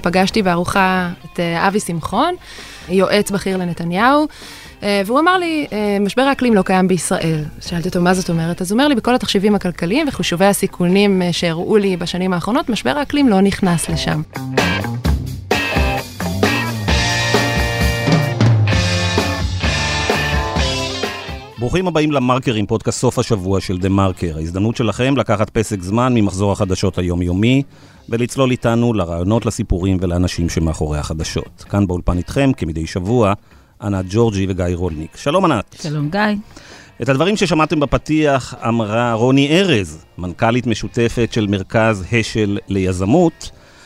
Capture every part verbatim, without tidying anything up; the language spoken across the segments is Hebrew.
פגשתי בארוחה את אבי שמחון, יועץ בכיר לנתניהו, והוא אמר לי, משבר האקלים לא קיים בישראל. שאלתי אותו, מה זאת אומרת? אז הוא אומר לי, בכל התחשיבים הכלכליים וחישובי הסיכונים שהראו לי בשנים האחרונות, משבר האקלים לא נכנס לשם. ברוכים הבאים למרקרים, פודקאסט סוף השבוע של דה מרקר. ההזדמנות שלכם לקחת פסק זמן ממחזור החדשות היומיומי, ולצלול איתנו לרעיונות, לסיפורים ולאנשים שמאחורי החדשות. כאן באולפן איתכם, כמדי שבוע, ענת ג'ורג'י וגיא רולניק. שלום ענת. שלום גיא. את הדברים ששמעתם בפתיח אמרה רוני ארז, מנכ"לית משותפת של מרכז השל ליזמות,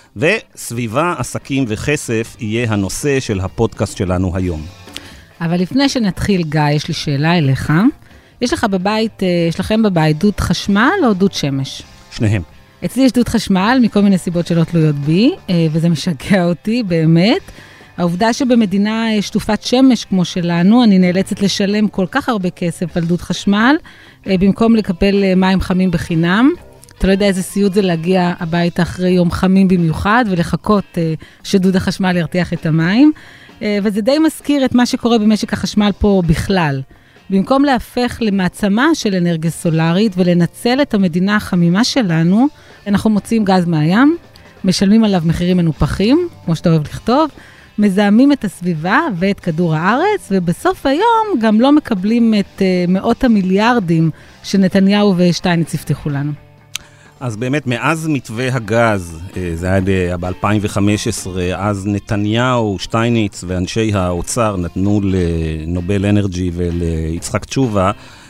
וסביבה, עסקים וכסף יהיה הנושא של הפודקאסט שלנו היום. אבל לפני שנתחיל, גיא, יש לי שאלה אליך. יש לך בבית, יש לכם בבית דוד חשמל או דוד שמש? שניהם. אצלי יש דוד חשמל מכל מיני סיבות שלא תלויות בי, וזה משגע אותי באמת. העובדה שבמדינה שטופת שמש כמו שלנו, אני נאלצת לשלם כל כך הרבה כסף על דוד חשמל, במקום לקבל מים חמים בחינם. אתה לא יודע איזה סיוט זה להגיע הביתה אחרי יום חמים במיוחד, ולחכות שדוד החשמל ירתיח את המים. וזה די מזכיר את מה שקורה במשק החשמל פה בכלל. במקום להפך למעצמה של אנרגיה סולארית ולנצל את המדינה החמימה שלנו, אנחנו מוצאים גז מהים, משלמים עליו מחירים מנופחים, כמו שאתה אוהב לכתוב, מזהמים את הסביבה ואת כדור הארץ, ובסוף היום גם לא מקבלים את מאות המיליארדים שנתניהו ושטייניץ הבטיחו לנו. אז באמת, מאז מתווה הגז, זה היה ב-אלפיים וחמש עשרה, אז נתניהו, שטייניץ ואנשי האוצר נתנו לנובל אנרג'י וליצחק תשובה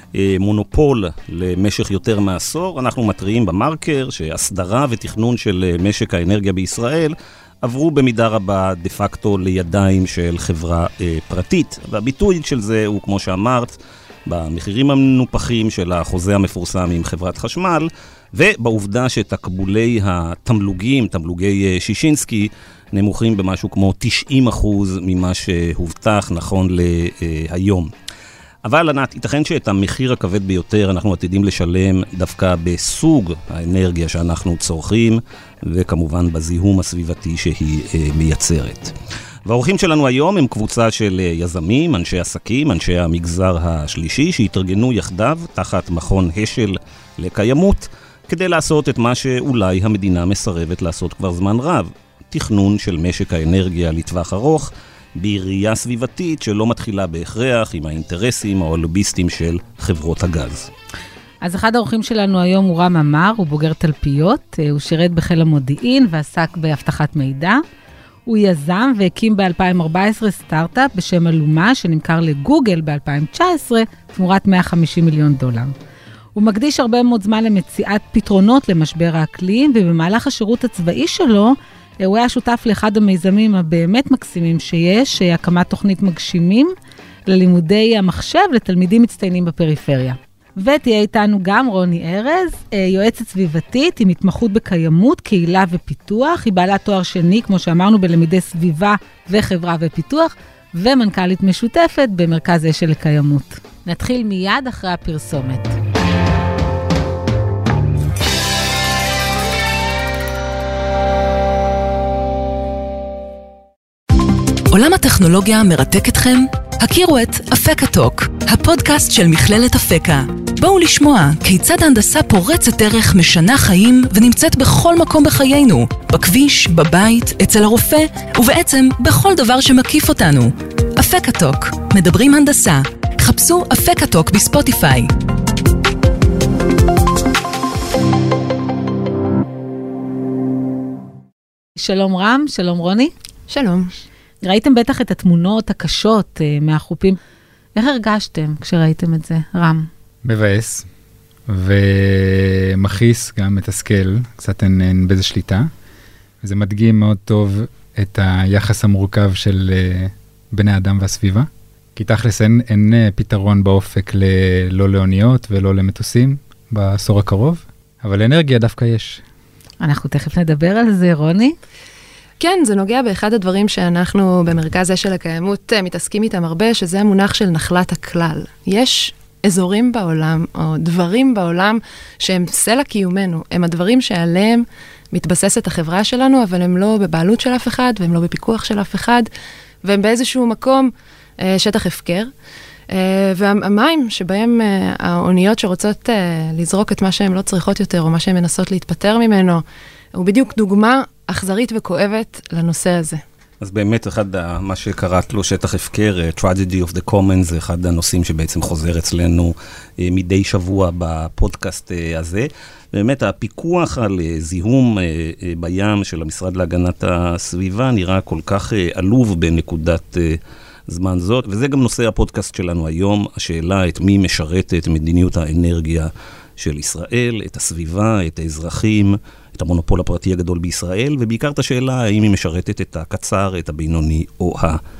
מונופול למשך יותר מעשור. אנחנו מטריעים במרקר שהסדרה ותכנון של משק האנרגיה בישראל עברו במידה רבה דה פקטו לידיים של חברה פרטית. והביטוי של זה הוא, כמו שאמרת, במחירים המנופחים של החוזה המפורסם עם חברת חשמל, ובעובדה שתקבולי התמלוגים, תמלוגי שישינסקי, נמוכים במשהו כמו תשעים אחוז ממה שהובטח נכון להיום. אבל ענת, ייתכן שאת המחיר הכבד ביותר אנחנו עתידים לשלם דווקא בסוג האנרגיה שאנחנו צורכים, וכמובן בזיהום הסביבתי שהיא מייצרת. והאורחים שלנו היום הם קבוצה של יזמים, אנשי עסקים, אנשי המגזר השלישי, שהתארגנו יחדיו תחת מכון השל לקיימות, כדי לעשות את מה שאולי המדינה מסרבת לעשות כבר זמן רב, תכנון של משק האנרגיה לטווח ארוך, בראייה סביבתית שלא מתחילה בהכרח עם האינטרסים או הלוביסטים של חברות הגז. אז אחד האורחים שלנו היום הוא רם אמר, הוא בוגר תלפיות, הוא שירת בחיל המודיעין ועסק בהבטחת מידע. הוא יזם והקים ב-אלפיים וארבע עשרה סטארט-אפ בשם אלומה, שנמכר לגוגל ב-אלפיים תשע עשרה, תמורת מאה וחמישים מיליון דולר. הוא מקדיש הרבה מאוד זמן למציאת פתרונות למשבר האקלים, ובמהלך השירות הצבאי שלו, הוא היה שותף לאחד המיזמים הבאמת מקסימים שיש, הקמת תוכנית מגשימים ללימודי המחשב לתלמידים מצטיינים בפריפריה. ותהיה איתנו גם רוני ארז, יועצת סביבתית עם התמחות בקיימות, קהילה ופיתוח. היא בעלת תואר שני, כמו שאמרנו, בלמידי סביבה וחברה ופיתוח, ומנכ"לית משותפת במרכז השל לקיימות. נתחיל מיד אחרי הפרסומת. עולם הטכנולוגיה מרתק אתכם? הכירו את אפקה-טוק, הפודקאסט של מכללת אפקה. בואו לשמוע כיצד ההנדסה פורצת דרך, משנה חיים ונמצאת בכל מקום בחיינו, בכביש, בבית, אצל הרופא ובעצם בכל דבר שמקיף אותנו. אפקה-טוק, מדברים הנדסה. חפשו אפקה-טוק בספוטיפיי. שלום רם, שלום רוני. שלום. ראיתם בטח את התמונות הקשות uh, מהחופים. איך הרגשתם כשראיתם את זה, רם? מבאס, ומכעיס, גם מתסכל, קצת אין, אין באיזה שליטה. וזה מדגים מאוד טוב את היחס המורכב של uh, בני אדם והסביבה. כי תכלס אין, אין פתרון באופק ל, לא לאוניות ולא למטוסים בעשור הקרוב, אבל אנרגיה דווקא יש. אנחנו תכף נדבר על זה, רוני. כן, זה נוגע באחד הדברים שאנחנו במרכז השל לקיימות מתעסקים איתם הרבה, שזה המונח של נחלת הכלל. יש אזורים בעולם, או דברים בעולם, שהם סלע קיומנו, הם הדברים שעליהם מתבססת החברה שלנו, אבל הם לא בבעלות של אף אחד, והם לא בפיקוח של אף אחד, והם באיזשהו מקום שטח הפקר. והמים שבהם האוניות שרוצות לזרוק את מה שהן לא צריכות יותר, או מה שהן מנסות להתפטר ממנו, הוא בדיוק דוגמה אכזרית וכואבת לנושא הזה. אז באמת אחד, מה שקראת לו שטח הפקר, Tragedy of the Commons, זה אחד הנושאים שבעצם חוזר אצלנו מדי שבוע בפודקאסט הזה. באמת הפיקוח על זיהום בים של המשרד להגנת הסביבה נראה כל כך עלוב בנקודת זמן זאת, וזה גם נושא הפודקאסט שלנו היום, השאלה את מי משרת את מדיניות האנרגיה של ישראל, את הסביבה, את האזרחים, את המונופול הפרטי הגדול בישראל, ובעיקר את השאלה האם היא משרתת את הקצר, את הבינוני או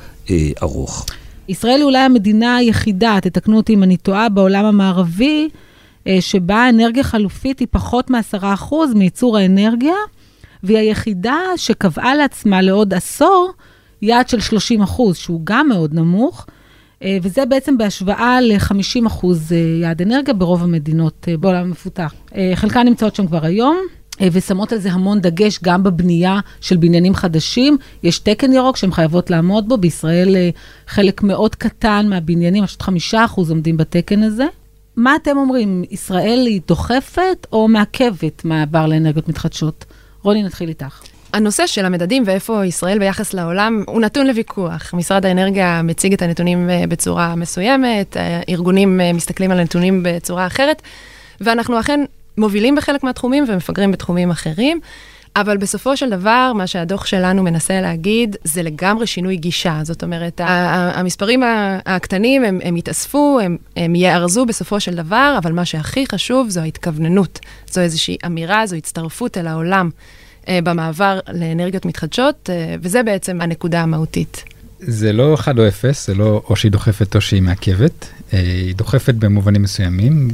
הארוך. ישראל היא אולי המדינה היחידה, תתקנו אותי אם אני טועה, בעולם המערבי, שבה אנרגיה חלופית היא פחות מ-עשרה אחוז מייצור האנרגיה, והיא היחידה שקבעה לעצמה לעוד עשור, יעד של שלושים אחוז, שהוא גם מאוד נמוך, וזה בעצם בהשוואה ל-חמישים אחוז יעד אנרגיה ברוב המדינות בעולם המפותח. חלקן נמצאות שם כבר היום, ושמות על זה המון דגש גם בבנייה של בניינים חדשים. יש תקן ירוק שהן חייבות לעמוד בו, בישראל חלק מאוד קטן מהבניינים, פשוט חמישה אחוז עומדים בתקן הזה. מה אתם אומרים, ישראל היא דוחפת או מעכבת מעבר לאנרגיות מתחדשות? רוני, נתחיל איתך. הנושא של המדדים ואיפה ישראל ביחס לעולם הוא נתון לוויכוח. משרד האנרגיה מציג את הנתונים בצורה מסוימת, ארגונים מסתכלים על הנתונים בצורה אחרת, ואנחנו אכן מובילים בחלק מהתחומים ומפגרים בתחומים אחרים, אבל בסופו של דבר, מה שהדוח שלנו מנסה להגיד, זה לגמרי שינוי גישה. זאת אומרת, המספרים הקטנים, הם, הם יתאספו, הם, הם יארזו בסופו של דבר, אבל מה שהכי חשוב זו ההתכווננות. זו איזושהי אמירה, זו הצטרפות אל העולם במעבר לאנרגיות מתחדשות, וזה בעצם הנקודה המהותית. זה לא אחד או אפס, זה לא או שהיא דוחפת או שהיא מעכבת. היא דוחפת במובנים מסוימים,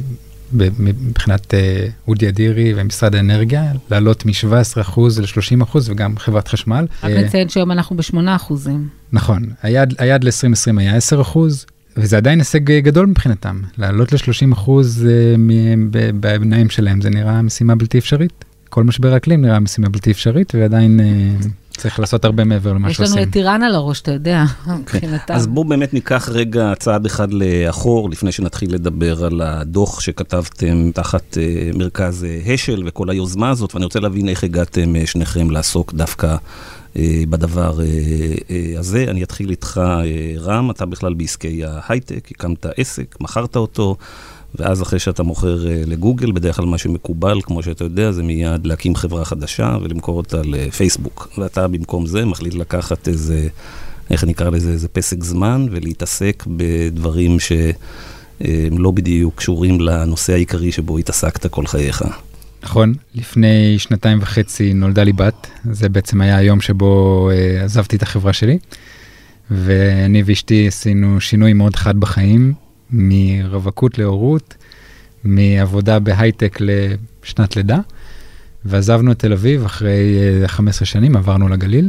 מבחינת אודי אדירי ומשרד האנרגיה, לעלות מ-שבעה עשר אחוז ל-שלושים אחוז, וגם חברת חשמל. רק נציין שהיום אנחנו ב-שמונה אחוזים. נכון, היעד ל-עשרים עשרים היה עשרה אחוז, וזה עדיין הישג גדול מבחינתם. לעלות ל-שלושים אחוז בעיניים שלהם, זה נראה משימה בלתי אפשרית. כל משבר האקלים נראה משימה בלתי אפשרית, ועדיין צריך לעשות הרבה מעבר למה שעושים. יש לנו את טירן על הראש, אתה יודע, מבחינתם. אז בואו באמת ניקח רגע צעד אחד לאחור, לפני שנתחיל לדבר על הדוח שכתבתם תחת מרכז השל וכל היוזמה הזאת, ואני רוצה להבין איך הגעתם שניכם לעסוק דווקא בדבר הזה. אני אתחיל איתך, רם, אתה בכלל בעסקי ההייטק, הקמת עסק, מכרת אותו, ואז אחרי שאתה מוכר לגוגל, בדרך כלל מה שמקובל, כמו שאתה יודע, זה מיד להקים חברה חדשה ולמכור אותה לפייסבוק. ואתה במקום זה מחליט לקחת איזה, איך נקרא לזה, איזה פסק זמן, ולהתעסק בדברים שהם לא בדיוק קשורים לנושא העיקרי שבו התעסקת כל חייך. נכון, לפני שנתיים וחצי נולדה לי בת, זה בעצם היה היום שבו uh, עזבתי את החברה שלי, ואני ואשתי עשינו שינוי מאוד חד בחיים, מרווקות להורות, מעבודה בהייטק לשנת לידה, ועזבנו את תל אביב אחרי uh, חמש עשרה שנים, עברנו לגליל,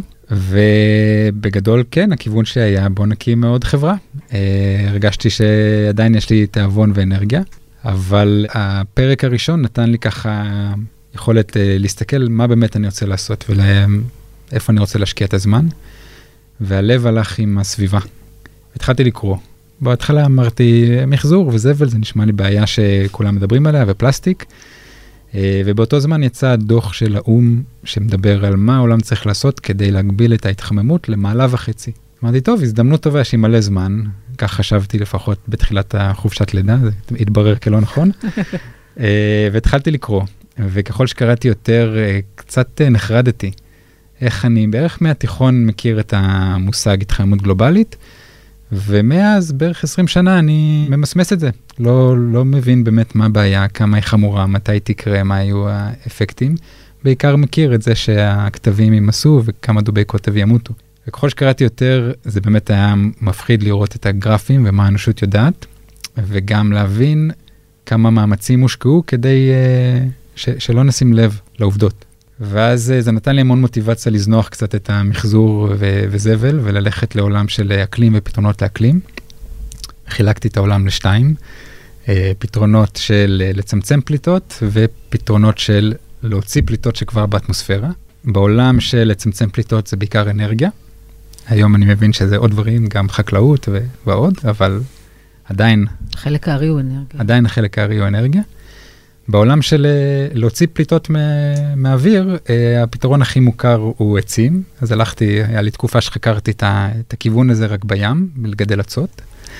ובגדול כן, הכיוון שהיה בוא נקים מאוד חברה. Uh, הרגשתי שעדיין יש לי תאבון ואנרגיה, אבל הפרק הראשון נתן לי ככה יכולת uh, להסתכל מה באמת אני רוצה לעשות, ואיפה אני רוצה להשקיע את הזמן, והלב הלך עם הסביבה. התחלתי לקרוא. בהתחלה אמרתי, מחזור וזבל, זה נשמע לי בעיה שכולם מדברים עליה, ופלסטיק, uh, ובאותו זמן יצא דוח של האום, שמדבר על מה העולם צריך לעשות, כדי להגביל את ההתחממות למעלה וחצי. אמרתי, טוב, הזדמנות טובה שהיא מלא זמן, כך חשבתי לפחות בתחילת החופשת לידה, זה התברר כלא נכון, והתחלתי לקרוא, וככל שקראתי יותר, קצת נחרדתי, איך אני בערך מהתיכון מכיר את המושג התחממות גלובלית, ומאז בערך עשרים שנה אני ממסמס את זה, לא, לא מבין באמת מה הבעיה, כמה היא חמורה, מתי תקרה, מה היו האפקטים, בעיקר מכיר את זה שהכתבים יימסו וכמה דובי כותב ימותו. וככל שקראתי יותר, זה באמת היה מפחיד לראות את הגרפים ומה האנושות יודעת, וגם להבין כמה מאמצים הושקעו כדי uh, ש- שלא נשים לב לעובדות. ואז uh, זה נתן לי המון מוטיבציה לזנוח קצת את המחזור ו- וזבל, וללכת לעולם של אקלים ופתרונות לאקלים. חילקתי את העולם לשתיים, uh, פתרונות של uh, לצמצם פליטות, ופתרונות של להוציא פליטות שכבר באטמוספירה. בעולם של לצמצם פליטות זה בעיקר אנרגיה. היום אני מבין שזה עוד דברים, גם חקלאות ועוד, אבל עדיין... החלק הארי הוא אנרגיה. עדיין החלק הארי הוא אנרגיה. בעולם של להוציא פליטות מהאוויר, הפתרון הכי מוכר הוא עצים. אז הלכתי, היה לי תקופה שחקרתי את הכיוון הזה רק בים, בלגדל עצות.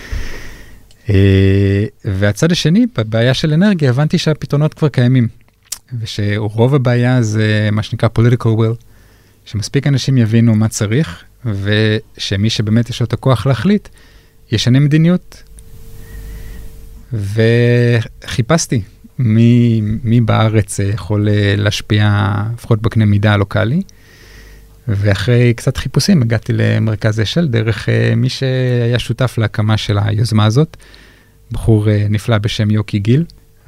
והצד השני, בבעיה של אנרגיה, הבנתי שהפתרונות כבר קיימים. ושרוב הבעיה זה מה שנקרא political will, שמספיק אנשים יבינו מה צריך, ושמי שבאמת יש לו את הכוח להחליט, ישנה מדיניות. וחיפשתי מי, מי בארץ יכול להשפיע, לפחות בקנה מידה הלוקלי, ואחרי קצת חיפושים הגעתי למרכז אשל, דרך מי שהיה שותף להקמה של היוזמה הזאת, בחור נפלא בשם יוקי גיל,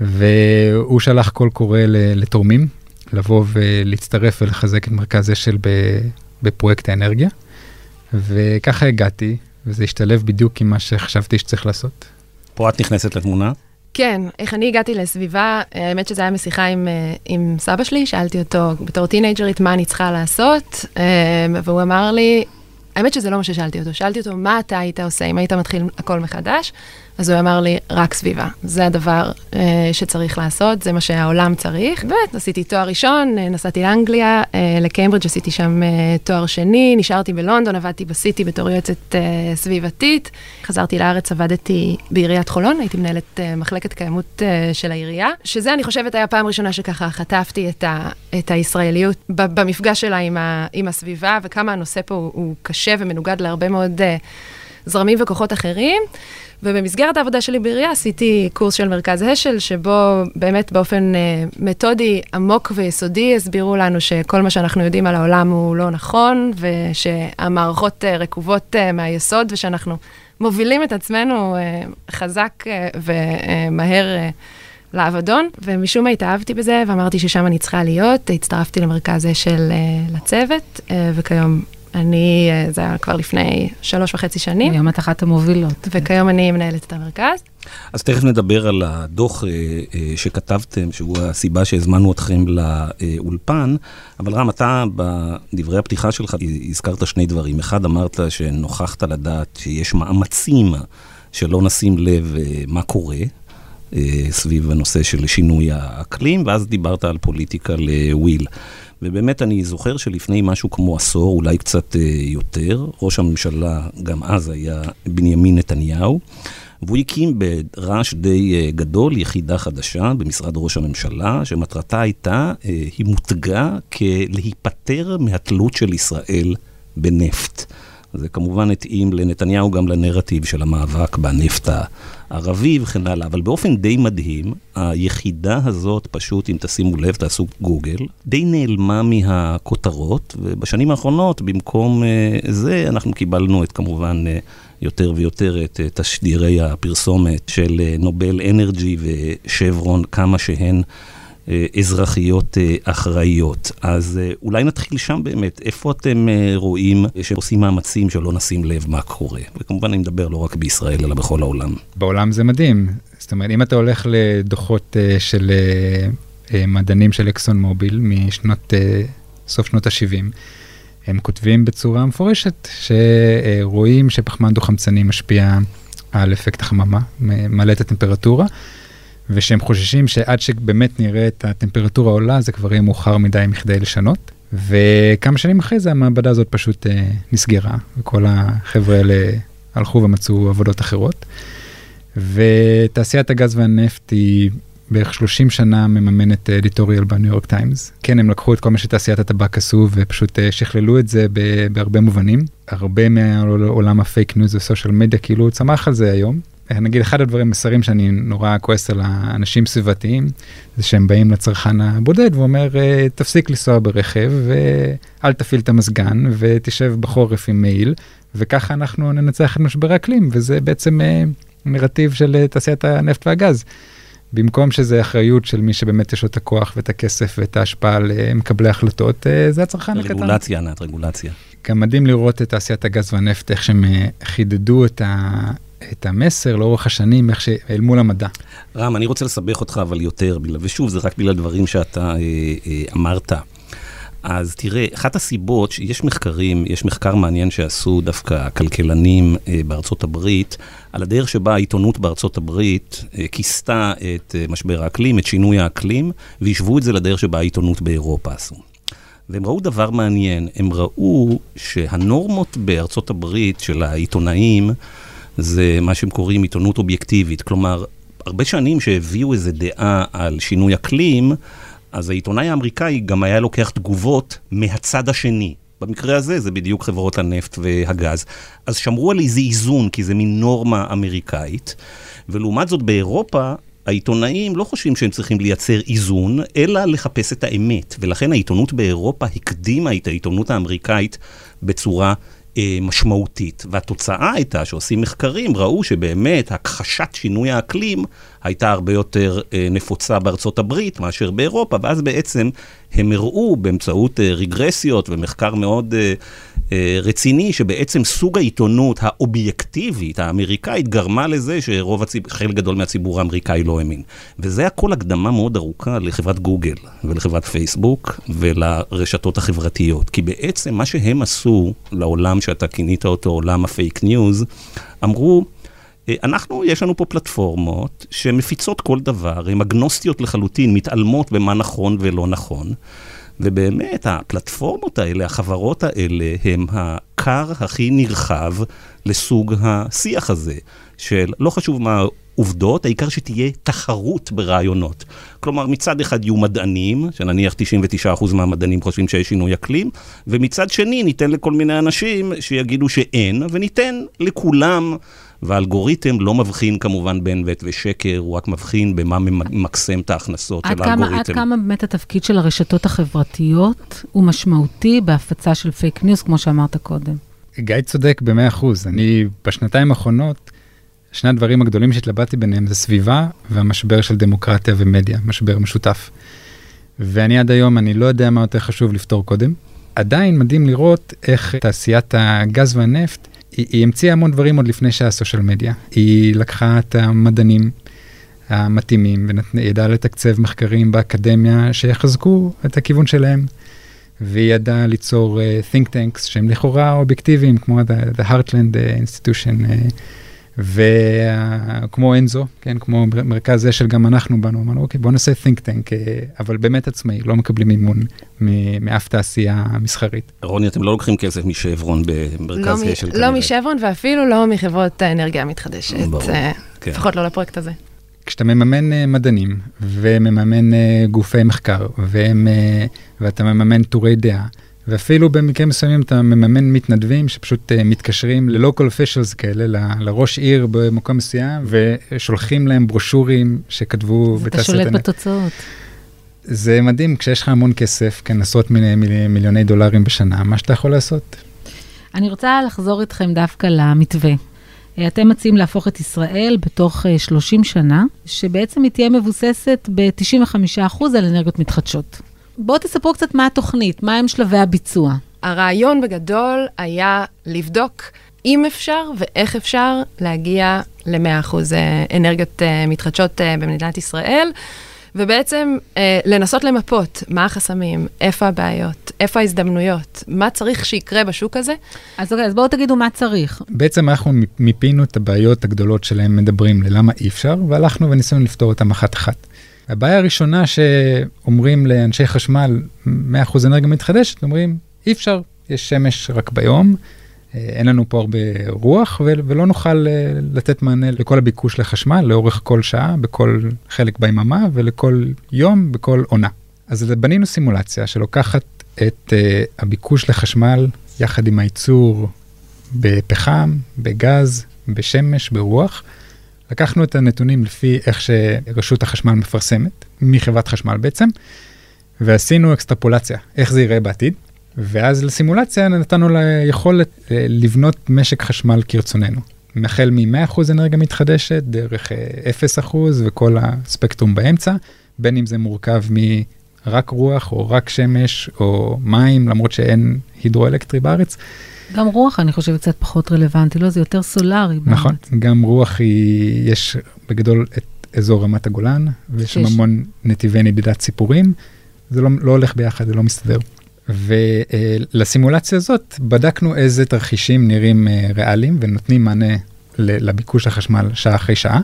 והוא שלח קול קורא לתורמים, לבוא ולהצטרף ולחזק את מרכז אשל בפרויקט האנרגיה, וככה הגעתי, וזה השתלב בדיוק עם מה שחשבתי שצריך לעשות. פה את נכנסת לתמונה? כן, איך אני הגעתי לסביבה, האמת שזה היה משיחה עם, עם סבא שלי, שאלתי אותו בתור טינג'רית מה אני צריכה לעשות, והוא אמר לי, האמת שזה לא מה ששאלתי אותו, שאלתי אותו מה אתה היית עושה אם היית מתחיל הכל מחדש, אז הוא אמר לי, רק סביבה. זה הדבר אה, שצריך לעשות, זה מה שהעולם צריך. באמת, עשיתי תואר ראשון, נסעתי לאנגליה, אה, לקיימברידג' עשיתי שם אה, תואר שני, נשארתי בלונדון, עבדתי בסיטי בתור יועצת אה, סביבתית. חזרתי לארץ, עבדתי בעיריית חולון, הייתי מנהלת אה, מחלקת קיימות אה, של העירייה, שזה אני חושבת היה פעם ראשונה שככה חטפתי את, ה, את הישראליות במפגש שלה עם, ה, עם הסביבה, וכמה הנושא פה הוא, הוא קשה ומנוגד להרבה מאוד אה, זרמים וכוחות אחרים. ובמסגרת העבודה שלי בעירייה עשיתי קורס של מרכז אשל, שבו באמת באופן אה, מתודי עמוק ויסודי הסבירו לנו שכל מה שאנחנו יודעים על העולם הוא לא נכון, ושהמערכות אה, רקובות אה, מהיסוד, ושאנחנו מובילים את עצמנו אה, חזק אה, ומהר אה, לעבודון, ומשום מה התאהבתי בזה, ואמרתי ששם אני צריכה להיות, הצטרפתי למרכז אשל אה, לצוות, אה, וכיום... אני, זה היה כבר לפני שלוש וחצי שנים. היום את אחת המובילות. וכיום אני מנהלת את המרכז. אז תכף נדבר על הדוח שכתבתם, שהוא הסיבה שהזמנו אתכם לאולפן, אבל רם, אתה בדברי הפתיחה שלך הזכרת שני דברים. אחד, אמרת שנוכחת לדעת שיש מאמצים שלא נשים לב מה קורה סביב הנושא של שינוי האקלים, ואז דיברת על פוליטיקל וויל. ובאמת אני זוכר שלפני משהו כמו עשור, אולי קצת יותר, ראש הממשלה גם אז היה בנימין נתניהו, והוא הקים ברעש די גדול יחידה חדשה במשרד ראש הממשלה, שמטרתה הייתה, היא מותגה כלהיפטר מהתלות של ישראל בנפט. זה כמובן התאים לנתניהו גם לנרטיב של המאבק בנפט הערבי וכן הלאה, אבל באופן די מדהים, היחידה הזאת פשוט, אם תשימו לב, תעשו גוגל, די נעלמה מהכותרות, ובשנים האחרונות, במקום זה, אנחנו קיבלנו את כמובן יותר ויותר את תשדירי הפרסומת של נובל אנרג'י ושברון, כמה שהן אזרחיות אחראיות. אז אולי נתחיל שם באמת, איפה אתם רואים שעושים מאמצים שלא נשים לב מה קורה? וכמובן אני מדבר לא רק בישראל, אלא בכל העולם. בעולם זה מדהים. זאת אומרת, אם אתה הולך לדוחות של מדענים של אקסון מוביל, משנות, סוף שנות ה-שבעים, הם כותבים בצורה מפורשת, שרואים שפחמן דו-חמצני משפיע על אפקט החממה, מעלה את הטמפרטורה, ושהם חוששים שעד שבאמת נראה את הטמפרטורה עולה, זה כבר יהיה מאוחר מדי מכדי לשנות. וכמה שנים אחרי זה, המעבדה הזאת פשוט אה, נסגרה, וכל החבר'ה האלה הלכו ומצאו עבודות אחרות. ותעשיית הגז והנפט היא בערך שלושים שנה מממנת אדיטוריאל בניו יורק טיימס. כן, הם לקחו את כל מה שתעשיית הטבק עשו, ופשוט אה, שכללו את זה ב- בהרבה מובנים. הרבה מהעולם הפייק ניוז וסושיאל מדיה, כאילו צמח על זה היום. נגיד, אחד הדברים מסרים שאני נורא כועס על האנשים סביבתיים, זה שהם באים לצרכן הבודד, ואומר, תפסיק לנסוע ברכב, ואל תפעיל את המזגן, ותשב בחורף עם מייל, וככה אנחנו ננצח את משבר האקלים, וזה בעצם נרטיב של תעשיית הנפט והגז. במקום שזה אחריות של מי שבאמת יש לו את הכוח ואת הכסף ואת ההשפעה על מקבלי החלטות, זה הצרכן הקטן. רגולציה, נת, רגולציה. גם מדהים לראות את תעשיית הגז והנפט, איך שהם חידדו את ה... את המסר לאורך השנים, איך שאל מול המדע. רם, אני רוצה לסבך אותך אבל יותר, ושוב, זה רק בגלל דברים שאתה אה, אה, אמרת. אז תראה, אחת הסיבות שיש מחקרים, יש מחקר מעניין שעשו דווקא כלכלנים אה, בארצות הברית, על הדרך שבה העיתונות בארצות הברית אה, כיסתה את אה, משבר האקלים, את שינוי האקלים, וישבו את זה לדרך שבה העיתונות באירופה עשו. והם ראו דבר מעניין, הם ראו שהנורמות בארצות הברית של העיתונאים, זה מה שהם קוראים עיתונות אובייקטיבית, כלומר, הרבה שנים שהביאו איזו דעה על שינוי אקלים, אז העיתונאי האמריקאי גם היה לוקח תגובות מהצד השני. במקרה הזה זה בדיוק חברות הנפט והגז. אז שמרו על איזה איזון, כי זה מין נורמה אמריקאית, ולעומת זאת באירופה, העיתונאים לא חושבים שהם צריכים לייצר איזון, אלא לחפש את האמת. ולכן העיתונות באירופה הקדימה את העיתונות האמריקאית בצורה אה, משמעותית. והתוצאה הייתה שעושים מחקרים, ראו שבאמת הכחשת שינוי האקלים הייתה הרבה יותר אה, נפוצה בארצות הברית מאשר באירופה, ואז בעצם הם הראו באמצעות אה, רגרסיות ומחקר מאוד אה, אה, רציני, שבעצם סוג העיתונות האובייקטיבית האמריקאית גרמה לזה שרוב הציב... חלק גדול מהציבור האמריקאי לא האמין. וזה הכל הקדמה מאוד ארוכה לחברת גוגל ולחברת פייסבוק ולרשתות החברתיות. כי בעצם מה שהם עשו לעולם שאתה כינית אותו עולם הפייק ניוז, אמרו, אנחנו, יש לנו פה פלטפורמות שמפיצות כל דבר, הן אגנוסטיות לחלוטין, מתעלמות במה נכון ולא נכון, ובאמת הפלטפורמות האלה, החברות האלה, הם הקר הכי נרחב לסוג השיח הזה, של לא חשוב מה עובדות, העיקר שתהיה תחרות ברעיונות. כלומר, מצד אחד יהיו מדענים, שנניח תשעים ותשעה אחוז מהמדענים חושבים שיש שינוי אקלים, ומצד שני ניתן לכל מיני אנשים שיגידו שאין, וניתן לכולם, והאלגוריתם לא מבחין כמובן בין ות ושקר, הוא רק מבחין במה ממקסם את ההכנסות של האלגוריתם. עד כמה באמת התפקיד של הרשתות החברתיות הוא משמעותי בהפצה של פייק ניוז, כמו שאמרת קודם? גיא צודק ב-מאה אחוז. אני בשנתיים האחרונות, שני הדברים הגדולים שהתלבטתי ביניהם זה סביבה והמשבר של דמוקרטיה ומדיה, משבר משותף. ואני עד היום, אני לא יודע מה יותר חשוב לפתור קודם. עדיין מדהים לראות איך תעשיית הגז והנפט, היא, היא המציאה המון דברים עוד לפני שהיה סושיאל מדיה. היא לקחה את המדענים המתאימים, וידעה לתקצב מחקרים באקדמיה שיחזקו את הכיוון שלהם. והיא ידעה ליצור uh, think tanks שהם לכאורה אובייקטיביים, כמו the, the Heartland Institution, uh, וכמו אנזו, כן, כמו מרכז זה של גם אנחנו באנו, אמרנו, אוקיי, בואו נעשה think tank, אבל באמת עצמאי, לא מקבלים מימון מאף תעשייה מסחרית. רוני, אתם לא לוקחים כסף משברון במרכז זה של כנראה. לא משברון, ואפילו לא מחברות האנרגיה המתחדשת, לפחות לא לפרויקט הזה. כשאתה מממן מדענים, ומממן גופי מחקר, ואתה מממן טורי דעה, ואפילו במקרים מסוימים אתה מממן מתנדבים שפשוט uh, מתקשרים ל-local officials כאלה, ל- לראש עיר במקום מסוים, ושולחים להם ברושורים שכתבו בתעשיית הנפט. אתה שולט בתוצאות. זה מדהים, כשיש לך המון כסף, כן, עשרות מיל- מיל- מיליוני דולרים בשנה, מה שאתה יכול לעשות? אני רוצה לחזור איתכם דווקא למתווה. אתם מציעים להפוך את ישראל בתוך שלושים שנה, שבעצם היא תהיה מבוססת ב-תשעים וחמישה אחוז על אנרגיות מתחדשות. בואו תספרו קצת מה התוכנית, מה הם שלבי הביצוע. הרעיון בגדול היה לבדוק אם אפשר ואיך אפשר להגיע ל-מאה אחוז אנרגיות מתחדשות במדינת ישראל, ובעצם לנסות למפות מה החסמים, איפה הבעיות, איפה ההזדמנויות, מה צריך שיקרה בשוק הזה. אז אוקיי, אז בואו תגידו מה צריך. בעצם אנחנו מיפינו את הבעיות הגדולות שלהם מדברים ללמה אי אפשר, והלכנו וניסינו לפתור אותם אחת אחת. הבעיה הראשונה שאומרים לאנשי חשמל מאה אחוז אנרגיה מתחדשת, אומרים, אי אפשר, יש שמש רק ביום, אין לנו פה הרבה רוח, ולא נוכל לתת מענה לכל הביקוש לחשמל, לאורך כל שעה, בכל חלק ביממה, ולכל יום, בכל עונה. אז בנינו סימולציה שלוקחת את הביקוש לחשמל, יחד עם הייצור בפחם, בגז, בשמש, ברוח, לקחנו את הנתונים לפי איך שרשות החשמל מפרסמת, מחברת חשמל בעצם, ועשינו אקסטרפולציה, איך זה ייראה בעתיד, ואז לסימולציה נתנו לה יכולת לבנות משק חשמל כרצוננו. מחל מ-מאה אחוז אנרגיה מתחדשת, דרך אפס אחוז וכל הספקטרום באמצע, בין אם זה מורכב מרק רוח או רק שמש או מים, למרות שאין הידרואלקטרי בארץ, גם רוח, אני חושבת, קצת פחות רלוונטי, לא? זה יותר סולרי. נכון, גם רוח היא, יש בגדול את אזור רמת הגולן, ויש שם המון נתיבי נדידת ציפורים, זה לא, לא הולך ביחד, זה לא מסתדר. ולסימולציה הזאת, בדקנו איזה תרחישים נראים ריאליים, ונותנים מענה לביקוש החשמל שעה אחרי שעה,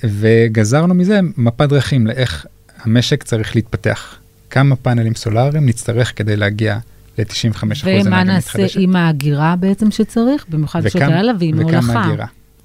וגזרנו מזה מפת דרכים לאיך המשק צריך להתפתח. כמה פאנלים סולאריים נצטרך כדי להגיע ל-תשעים וחמישה אחוז אנרגיה מתחדשת. ומה נעשה עם ההגירה בעצם שצריך? במיוחד בשעות האלה ועם ההולכה. וכמה הגירה.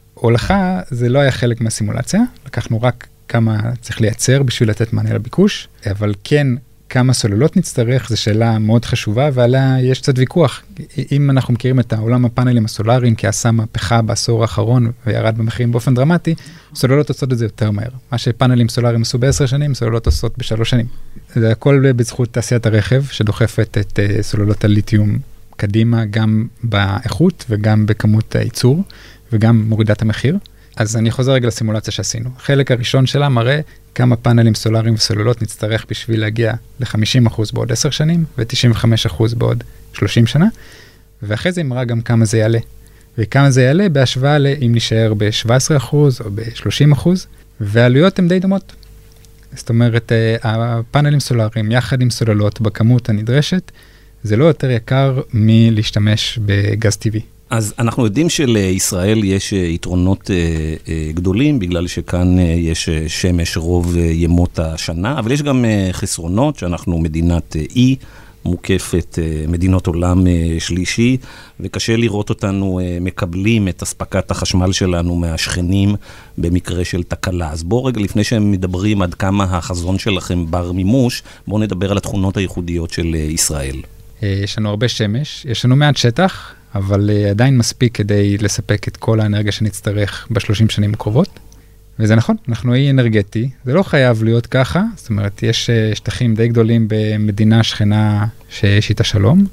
הולכה זה לא היה חלק מהסימולציה, לקחנו רק כמה צריך לייצר בשביל לתת מענה לביקוש, אבל כן כמה סוללות נצטרך, זו שאלה מאוד חשובה, ועליה יש קצת ויכוח. אם אנחנו מכירים את העולם הפאנלים הסולאריים, כי עשה מהפכה בעשור האחרון, וירד במחירים באופן דרמטי, סוללות עושות את זה יותר מהר. מה שפאנלים סולאריים עשו בעשר שנים, סוללות עושות בשלוש שנים. זה הכל בזכות תעשיית הרכב, שדוחפת את uh, סוללות הליתיום קדימה, גם באיכות וגם בכמות הייצור, וגם מורידת המחיר. אז אני חוזר רגע לסימולציה שעשינו. החלק הראשון שלה מראה כמה פאנלים סולאריים וסוללות נצטרך בשביל להגיע ל-חמישים אחוז בעוד עשר שנים, ו-תשעים וחמישה אחוז בעוד שלושים שנה, ואחרי זה היא מראה גם כמה זה יעלה. וכמה זה יעלה בהשוואה לאם נשאר ב-שבעה עשר אחוז או ב-שלושים אחוז, והעלויות הן די דומות. זאת אומרת, הפאנלים סולאריים יחד עם סוללות בכמות הנדרשת, זה לא יותר יקר מלהשתמש בגז טבעי. אז אנחנו יודעים שלישראל יש יתרונות גדולים, בגלל שכאן יש שמש רוב ימות השנה, אבל יש גם חסרונות שאנחנו מדינת אי, מוקפת מדינות עולם שלישי, וקשה לראות אותנו מקבלים את הספקת החשמל שלנו מהשכנים במקרה של תקלה. אז בואו רגע, לפני שהם מדברים עד כמה החזון שלכם בר מימוש, בואו נדבר על התכונות הייחודיות של ישראל. יש לנו הרבה שמש, יש לנו מעט שטח, אבל uh, עדיין מספיק כדי לספק את כל האנרגיה שנצטרך בשלושים שנים הקרובות. וזה נכון, אנחנו אי אנרגטי, זה לא חייב להיות ככה, זאת אומרת, יש uh, שטחים די גדולים במדינה שכנה שיש איתה שלום,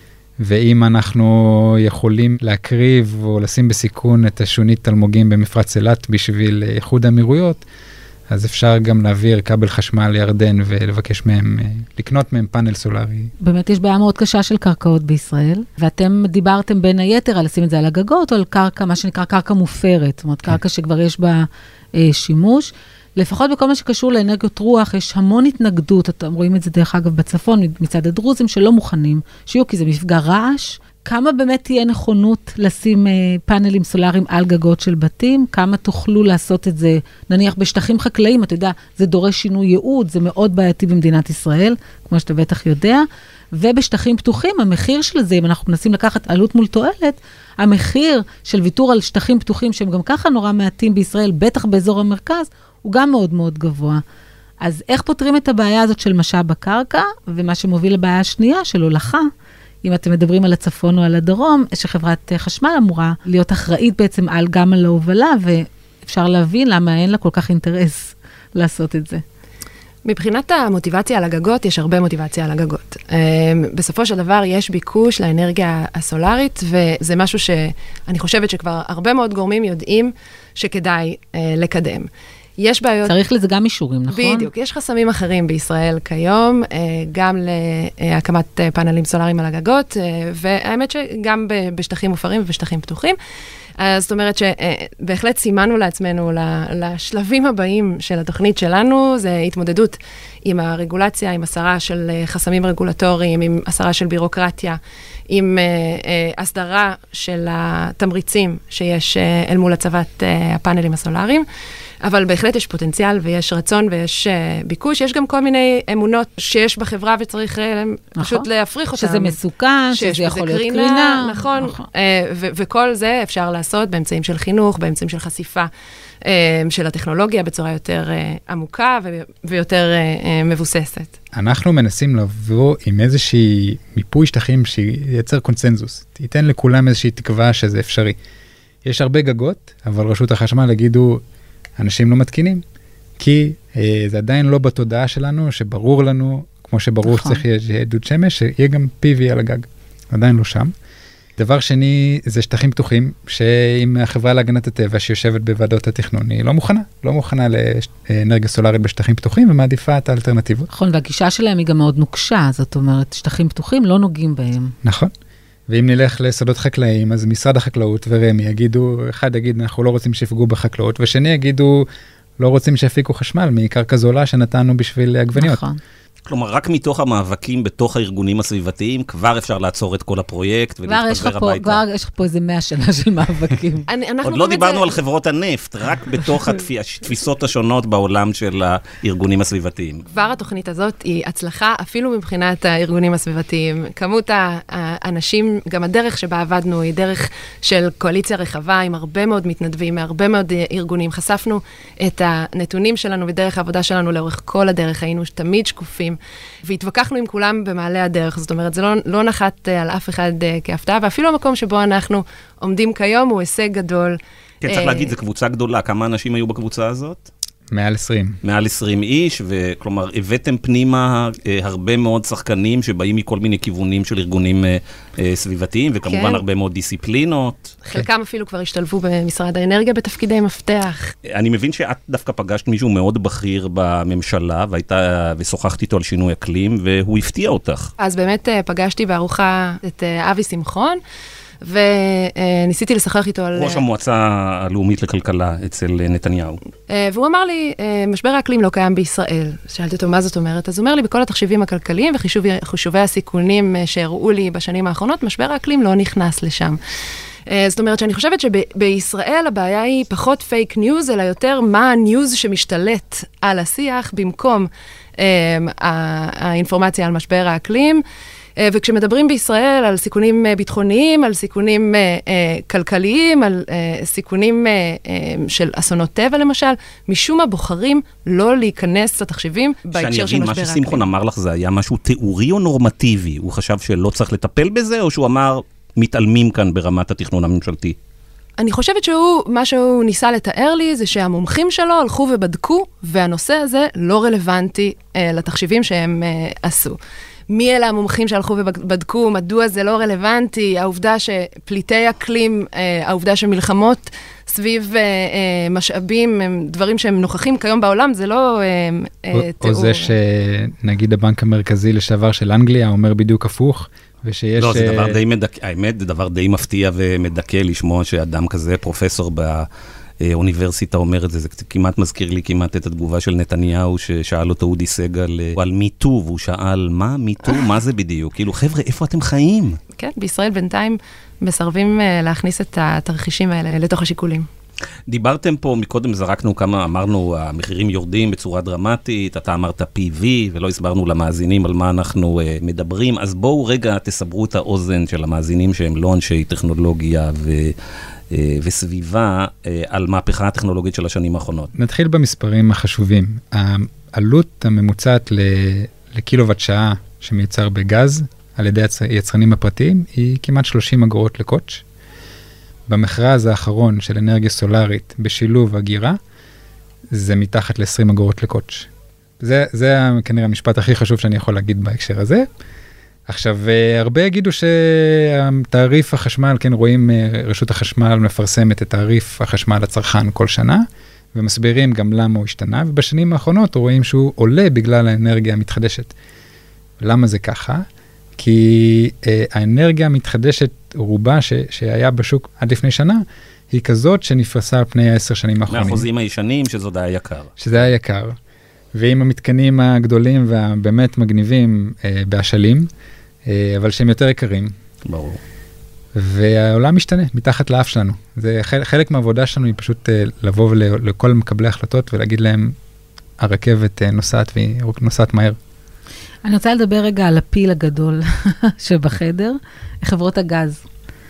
ואם אנחנו יכולים להקריב או לשים בסיכון את השונית תלמוגים במפרץ אילת בשביל איחוד האמירויות, אז אפשר גם להעביר כבל חשמל לירדן ולבקש מהם, לקנות מהם פאנל סולארי. באמת יש בעיה מאוד קשה של קרקעות בישראל, ואתם דיברתם בין היתר על לשים את זה על הגגות, או על קרקע, מה שנקרא קרקע מופרת, זאת אומרת, קרקע שכבר יש בה אה, שימוש. לפחות בכל מה שקשור לאנרגיות רוח, יש המון התנגדות, אתם רואים את זה דרך אגב בצפון, מצד הדרוזים שלא מוכנים, שיהיו כי זה מפגע רעש, כמה באמת תהיה נכונות לשים אה, פאנלים סולאריים על גגות של בתים, כמה תוכלו לעשות את זה, נניח בשטחים חקלאיים, אתה יודע, זה דורש שינוי ייעוד, זה מאוד בעייתי במדינת ישראל, כמו שאתה בטח יודע, ובשטחים פתוחים, המחיר של זה, אם אנחנו מנסים לקחת עלות מול תועלת, המחיר של ויתור על שטחים פתוחים, שהם גם ככה נורא מעטים בישראל, בטח באזור המרכז, הוא גם מאוד מאוד גבוה. אז איך פותרים את הבעיה הזאת של משאב בקרקע, ומה שמוביל לבעיה השנייה של הולכה, אם אתם מדברים על הצפון או על הדרום, שחברת חשמל אמורה להיות אחראית בעצם על, גם על ההובלה, ואפשר להבין למה אין לה כל כך אינטרס לעשות את זה. מבחינת המוטיבציה על הגגות, יש הרבה מוטיבציה על הגגות. בסופו של דבר יש ביקוש לאנרגיה הסולארית, וזה משהו שאני חושבת שכבר הרבה מאוד גורמים יודעים שכדאי לקדם. יש בעיות... צריך לזה גם אישורים, נכון? בדיוק. יש חסמים אחרים בישראל כיום, גם להקמת פאנלים סולאריים על הגגות, והאמת שגם בשטחים מופרים ובשטחים פתוחים. אז זאת אומרת שבהחלט סימנו לעצמנו לשלבים הבאים של התוכנית שלנו, זה התמודדות עם הרגולציה, עם הסרה של חסמים רגולטוריים, עם הסרה של בירוקרטיה, עם הסדרה של התמריצים שיש אל מול הצבת הפאנלים הסולאריים. אבל בהחלט יש פוטנציאל ויש רצון ויש uh, ביקוש. יש גם כל מיני אמונות שיש בחברה וצריך uh, נכון. פשוט להפריך אותם. שזה מסוכן, שזה יכול להיות קרינה. קרינה נכון. נכון. Uh, ו- וכל זה אפשר לעשות באמצעים של חינוך, באמצעים של חשיפה uh, של הטכנולוגיה בצורה יותר uh, עמוקה ו- ויותר uh, uh, מבוססת. אנחנו מנסים לבוא עם איזושהי מיפוי שטחים שייצר קונצנזוס. תיתן לכולם איזושהי תקווה שזה אפשרי. יש הרבה גגות, אבל רשות החשמל יגידו, אנשים לא מתקינים, כי אה, זה עדיין לא בתודעה שלנו, שברור לנו, כמו שברור נכון. שצריך יהיה דוד שמש, שיהיה גם פי וי על הגג. עדיין לא שם. דבר שני, זה שטחים פתוחים, שאם החברה להגנת הטבע שיושבת בוועדות התכנון, היא לא מוכנה, לא מוכנה לאנרגיה סולארית בשטחים פתוחים, ומעדיפה את האלטרנטיבות. נכון, והגישה שלהם היא גם מאוד נוקשה, זאת אומרת, שטחים פתוחים לא נוגעים בהם. נכון. ואם נלך לשדות חקלאיים, אז משרד החקלאות ורמי יגידו, אחד יגיד, אנחנו לא רוצים שיפגעו בחקלאות, ושני יגידו, לא רוצים שיפיקו חשמל מקרקע זולה שנתנו בשביל עגבניות. נכון. כלומר, רק מתוך המאבקים בתוך הארגונים הסביבתיים, כבר אפשר לעצור את כל הפרויקט ולהתפזר הביתה. כבר יש לך פה איזה מאה שנה של מאבקים. עוד לא דיברנו על חברות הנפט, רק בתוך התפיסות השונות בעולם של הארגונים הסביבתיים. כבר התוכנית הזאת היא הצלחה, אפילו מבחינת הארגונים הסביבתיים. כמות האנשים, גם הדרך שבה עבדנו, היא דרך של קואליציה רחבה, עם הרבה מאוד מתנדבים, מהרבה מאוד ארגונים. חשפנו את הנתונים שלנו ודרך העבודה שלנו לאורך כל הדרך. היינו תמיד שקופים. והתווכחנו עם כולם במעלה הדרך, זאת אומרת, זה לא, לא נחת על אף אחד כהפתעה, ואפילו המקום שבו אנחנו עומדים כיום הוא הישג גדול. כן, צריך להגיד, זו קבוצה גדולה. כמה אנשים היו בקבוצה הזאת? מעל עשרים. מעל עשרים איש, וכלומר, הבאתם פנימה הרבה מאוד שחקנים שבאים מכל מיני כיוונים של ארגונים סביבתיים, וכמובן כן. הרבה מאוד דיסציפלינות. חלקם כן. אפילו כבר השתלבו במשרד האנרגיה בתפקידי מפתח. אני מבין שאת דווקא פגשת מישהו מאוד בכיר בממשלה, והייתה, ושוחחת איתו על שינוי אקלים, והוא הפתיע אותך. אז באמת פגשתי בארוחה את אבי שמחון, וניסיתי לשחח איתו על... ראש המועצה הלאומית לכלכלה אצל נתניהו. והוא אמר לי, משבר האקלים לא קיים בישראל. שאלתי אותו, מה זאת אומרת? אז הוא אומר לי, בכל התחשיבים הכלכליים וחישובי הסיכונים שהראו לי בשנים האחרונות, משבר האקלים לא נכנס לשם. זאת אומרת שאני חושבת שבישראל הבעיה היא פחות פייק ניוז, אלא יותר מה הניוז שמשתלט על השיח, במקום האינפורמציה על משבר האקלים. וכשמדברים בישראל על סיכונים ביטחוניים, על סיכונים כלכליים, על סיכונים של אסונות טבע למשל, משום מה בוחרים לא להיכנס לתחשיבים בהקשר של משבר האקלים. מה ששמחון אמר לך זה היה משהו תיאורי או נורמטיבי? הוא חשב שלא צריך לטפל בזה, או שהוא אמר, מתעלמים כאן ברמת התכנון הממשלתי? אני חושבת שהוא, מה שהוא ניסה לתאר לי, זה שהמומחים שלו הלכו ובדקו, והנושא הזה לא רלוונטי לתחשיבים שהם עשו. מי אלה המומחים שהלכו ובדקו, מדוע זה לא רלוונטי, העובדה שפליטי אקלים, העובדה שמלחמות סביב משאבים, דברים שהם נוכחים כיום בעולם, זה לא תיאור. או זה שנגיד הבנק המרכזי לשעבר של אנגליה אומר בדיוק הפוך, ושיש... לא, זה דבר די מדכא, האמת, זה דבר די מפתיע ומדכא לשמוע שאדם כזה, פרופסור ב... אוניברסיטה אומרת, זה, זה כמעט מזכיר לי כמעט את התגובה של נתניהו, ששאל אותו אודי סגל על מיטו, והוא שאל, מה מיטו? מה זה בדיוק? כאילו, חבר'ה, איפה אתם חיים? כן, בישראל בינתיים מסרבים להכניס את התרחישים האלה לתוך השיקולים. דיברתם פה, מקודם זרקנו כמה, אמרנו, המחירים יורדים בצורה דרמטית, אתה אמרת פי וי, ולא הסברנו למאזינים על מה אנחנו uh, מדברים, אז בואו רגע תסברו את האוזן של המאזינים שהם לא אנשי טכנולוגיה ו... וסביבה על מהפכה הטכנולוגית של השנים האחרונות. נתחיל במספרים החשובים. העלות הממוצעת לקילוואט שעה שמייצר בגז על ידי היצרנים הפרטיים היא כמעט שלושים אגורות לקוטש. במכרז האחרון של אנרגיה סולארית בשילוב הגירה, זה מתחת ל-עשרים אגורות לקוטש. זה, זה כנראה המשפט הכי חשוב שאני יכול להגיד בהקשר הזה. עכשיו, הרבה יגידו שתעריף החשמל, כן, רואים רשות החשמל מפרסמת את תעריף החשמל לצרכן כל שנה, ומסבירים גם למה הוא השתנה, ובשנים האחרונות רואים שהוא עולה בגלל האנרגיה המתחדשת. למה זה ככה? כי אה, האנרגיה המתחדשת רובה ש, שהיה בשוק עד לפני שנה, היא כזאת שנפרסה על פני העשר שנים האחרונים. מהחוזים הישנים שזאת היה יקר. שזה היה יקר. ועם המתקנים הגדולים והבאמת מגניבים אה, באשלים, אה, אבל שהם יותר יקרים. ברור. והעולם משתנה, מתחת לאף שלנו. זה חלק, חלק מהעבודה שלנו היא פשוט אה, לבוא לכל מקבלי החלטות ולהגיד להם, הרכבת אה, נוסעת והיא נוסעת מהר. אני רוצה לדבר רגע על הפיל הגדול שבחדר, חברות הגז.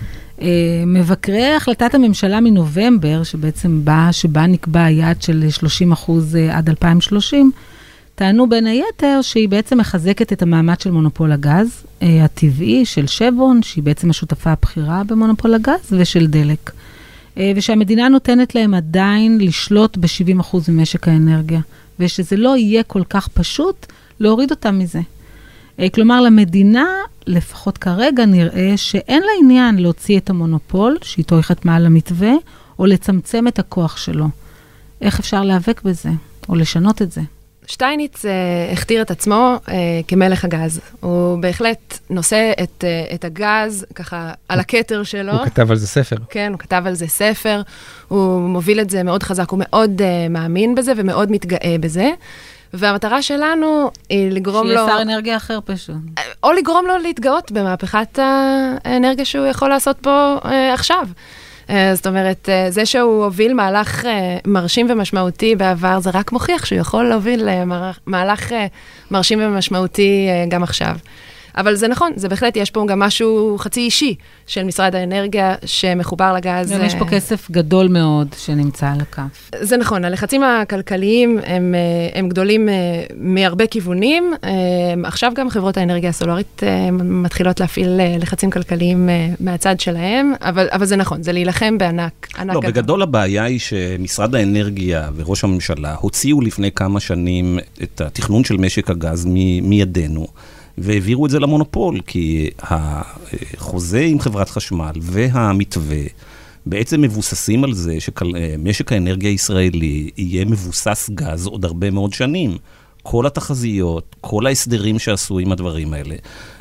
מבקרי החלטת הממשלה מנובמבר, שבעצם בא, שבה נקבע היעד של שלושים אחוז עד אלפיים ושלושים, טענו בין היתר שהיא בעצם מחזקת את המעמד של מונופול הגז הטבעי של שברון, שהיא בעצם השותפה הבכירה במונופול הגז, ושל דלק. ושהמדינה נותנת להם עדיין לשלוט ב-שבעים אחוז ממשק האנרגיה, ושזה לא יהיה כל כך פשוט להוריד אותם מזה. כלומר, למדינה, לפחות כרגע, נראה שאין לה עניין להוציא את המונופול, שאיתו היא חתמה על המתווה, או לצמצם את הכוח שלו. איך אפשר להיאבק בזה, או לשנות את זה? שטייניץ אה, הכתיר את עצמו אה, כמלך הגז. הוא בהחלט נושא את, אה, את הגז ככה על הכתר שלו. הוא כתב על זה ספר. כן, הוא כתב על זה ספר. הוא מוביל את זה מאוד חזק, הוא מאוד אה, מאמין בזה ומאוד מתגאה בזה. והמטרה שלנו היא לגרום לו... שיהיה שר אנרגיה אחר פשוט. או לגרום לו להתגאות במהפכת האנרגיה שהוא יכול לעשות פה אה, עכשיו. זאת אומרת, זה שהוא הוביל מהלך מרשים ומשמעותי בעבר, זה רק מוכיח שהוא יכול להוביל מהלך מרשים ומשמעותי גם עכשיו. אבל זה נכון, זה בהחלט, יש פה גם משהו חצי אישי של משרד האנרגיה שמחובר לגז. יש פה כסף גדול מאוד שנמצא על הכף. זה נכון, הלחצים הכלכליים הם, הם גדולים מהרבה כיוונים. עכשיו גם חברות האנרגיה הסולרית מתחילות להפעיל לחצים כלכליים מהצד שלהם, אבל, אבל זה נכון, זה להילחם בענק. ענק לא, גדול. בגדול הבעיה היא שמשרד האנרגיה וראש הממשלה הוציאו לפני כמה שנים את התכנון של משק הגז מ- מידינו. והעבירו את זה למונופול, כי החוזה עם חברת חשמל והמתווה בעצם מבוססים על זה שמשק האנרגיה הישראלי יהיה מבוסס גז עוד הרבה מאוד שנים. כל התחזיות, כל ההסדרים שעשו עם הדברים האלה.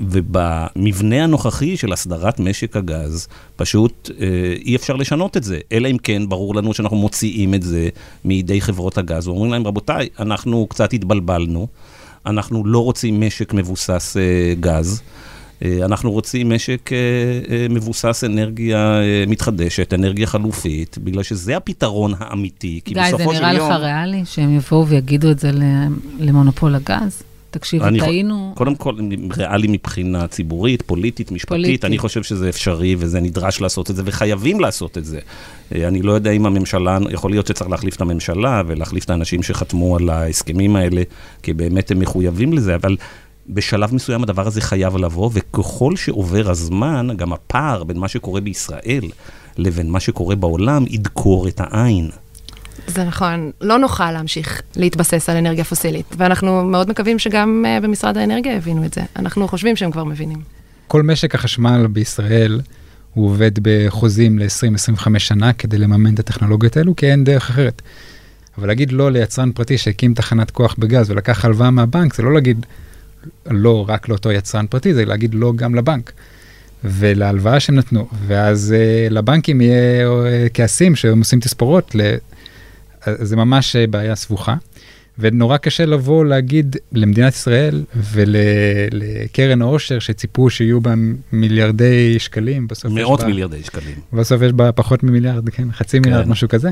ובמבנה הנוכחי של הסדרת משק הגז, פשוט אה, אי אפשר לשנות את זה. אלא אם כן, ברור לנו שאנחנו מוציאים את זה מידי חברות הגז, ואומרים להם, רבותיי, אנחנו קצת התבלבלנו, אנחנו לא רוצים משק מבוסס אה, גז, אה, אנחנו רוצים משק אה, אה, מבוסס אנרגיה אה, מתחדשת, אנרגיה חלופית, בגלל שזה הפתרון האמיתי. גיא, זה נראה לך ריאלי שהם יבואו ויגידו את זה למונופול הגז? תקשיבו, טעינו... קודם כל, ריאלי מבחינה ציבורית, פוליטית, משפטית, פוליטית. אני חושב שזה אפשרי וזה נדרש לעשות את זה, וחייבים לעשות את זה. אני לא יודע אם הממשלה, יכול להיות שצריך להחליף את הממשלה, ולהחליף את האנשים שחתמו על ההסכמים האלה, כי באמת הם מחויבים לזה, אבל בשלב מסוים הדבר הזה חייב לבוא, וככל שעובר הזמן, גם הפער בין מה שקורה בישראל, לבין מה שקורה בעולם, ידקור את העין. זה נכון, לא נוכל להמשיך להתבסס על אנרגיה פוסילית, ואנחנו מאוד מקווים שגם uh, במשרד האנרגיה הבינו את זה. אנחנו חושבים שהם כבר מבינים. כל משק החשמל בישראל הוא עובד בחוזים ל-עשרים עד עשרים וחמש שנה כדי לממן את הטכנולוגיות האלו, כי אין דרך אחרת. אבל להגיד לא ליצרן פרטי שהקים תחנת כוח בגז ולקח הלוואה מהבנק, זה לא להגיד לא רק לאותו יצרן פרטי, זה להגיד לא גם לבנק. ולהלוואה שהם נתנו, ואז uh, לבנקים יהיה uh, כעסים שהם עושים תספורות ל... זה ממש בעיה סבוכה, ונורא קשה לבוא להגיד למדינת ישראל ולקרן העושר שציפו שיהיו בה מיליארדי שקלים, מאות מיליארדי שקלים. בסוף יש בה פחות ממיליארד, כן, חצי מיליארד, משהו כזה.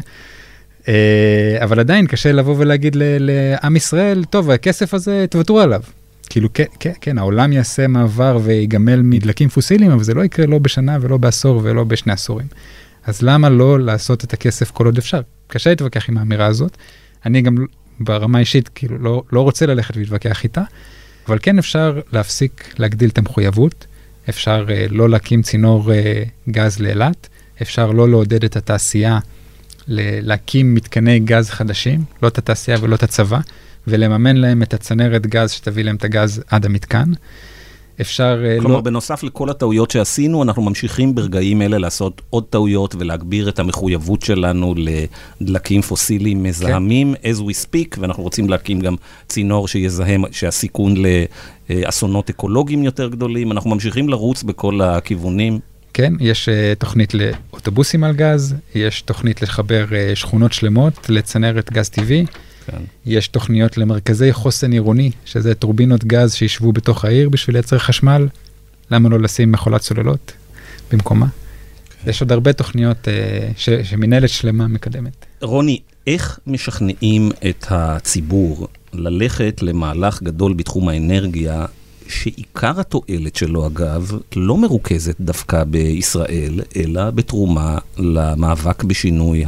אבל עדיין קשה לבוא ולהגיד לעם ישראל, טוב, הכסף הזה תוותרו עליו. כאילו, כן, כן, כן, העולם יעשה מעבר ויגמל מדלקים פוסיליים, אבל זה לא יקרה לא בשנה ולא בעשור ולא בשני עשורים. אז למה לא לעשות את הכסף כל עוד אפשר? קשה להתווכח עם האמירה הזאת. אני גם ברמה אישית, כאילו, לא, לא רוצה ללכת ולהתווכח איתה, אבל כן אפשר להפסיק להגדיל את המחויבות, אפשר uh, לא להקים צינור uh, גז לאילת, אפשר לא לעודד את התעשייה ל- להקים מתקני גז חדשים, לא את התעשייה ולא את הצבא, ולממן להם את הצנרת גז שתביא להם את הגז עד המתקן. אפשר... כלומר, לא... בנוסף לכל הטעויות שעשינו, אנחנו ממשיכים ברגעים אלה לעשות עוד טעויות ולהגביר את המחויבות שלנו לדלקים פוסיליים מזהמים, כן. as we speak, ואנחנו רוצים להקים גם צינור שיזהם, שהסיכון לאסונות אקולוגיים יותר גדולים. אנחנו ממשיכים לרוץ בכל הכיוונים. כן, יש uh, תוכנית לאוטובוסים על גז, יש תוכנית לחבר uh, שכונות שלמות לצנרת גז טבעי, כן. יש תוכניות למרכזי חוסן עירוני, שזה טורבינות גז שישבו בתוך העיר בשביל לייצר חשמל. למה לא לשים מכולת סוללות במקומה? כן. יש עוד הרבה תוכניות uh, ש- שמנהלת שלמה מקדמת. רוני, איך משכנעים את הציבור ללכת למהלך גדול בתחום האנרגיה, שעיקר התועלת שלו, אגב, לא מרוכזת דווקא בישראל, אלא בתרומה למאבק בשינוי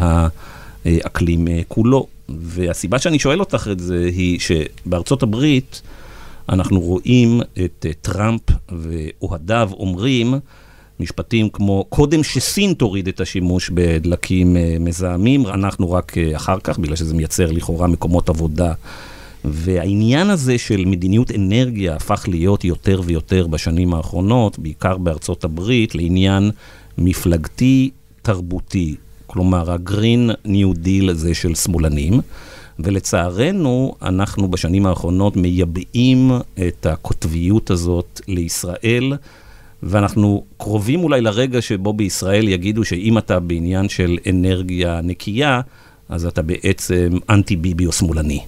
האקלים כולו? והסיבה שאני שואל אותך את זה היא שבארצות הברית אנחנו רואים את טראמפ ואוהדיו אומרים משפטים כמו, קודם שסין תוריד את השימוש בדלקים מזהמים, אנחנו רק אחר כך, בגלל שזה מייצר לכאורה מקומות עבודה. והעניין הזה של מדיניות אנרגיה הפך להיות יותר ויותר בשנים האחרונות, בעיקר בארצות הברית, לעניין מפלגתי תרבותי. כלומר, הגרין ניו דיל הזה של שמאלנים, ולצערנו, אנחנו בשנים האחרונות מייבאים את הכותביות הזאת לישראל, ואנחנו קרובים אולי לרגע שבו בישראל יגידו שאם אתה בעניין של אנרגיה נקייה, אז אתה בעצם אנטי-ביבי או שמאלני.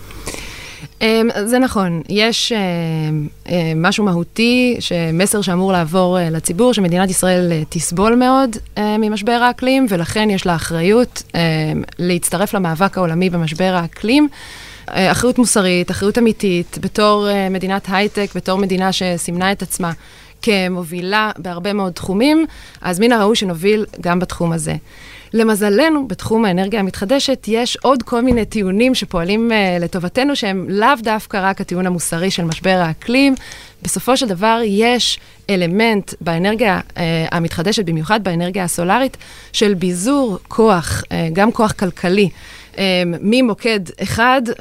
זה נכון, יש משהו מהותי, מסר שאמור לעבור לציבור, שמדינת ישראל תסבול מאוד ממשבר האקלים, ולכן יש לה אחריות להצטרף למאבק העולמי במשבר האקלים. אחריות מוסרית, אחריות אמיתית, בתור מדינת הייטק, בתור מדינה שסימנה את עצמה כמובילה בהרבה מאוד תחומים, אז מן הראוי שנוביל גם בתחום הזה. למזלנו, בתחום האנרגיה המתחדשת, יש עוד כל מיני טיעונים שפועלים uh, לטובתנו, שהם לאו דווקא רק הטיעון המוסרי של משבר האקלים. בסופו של דבר, יש אלמנט באנרגיה uh, המתחדשת, במיוחד באנרגיה הסולרית, של ביזור כוח, uh, גם כוח כלכלי, um, ממוקד אחד um,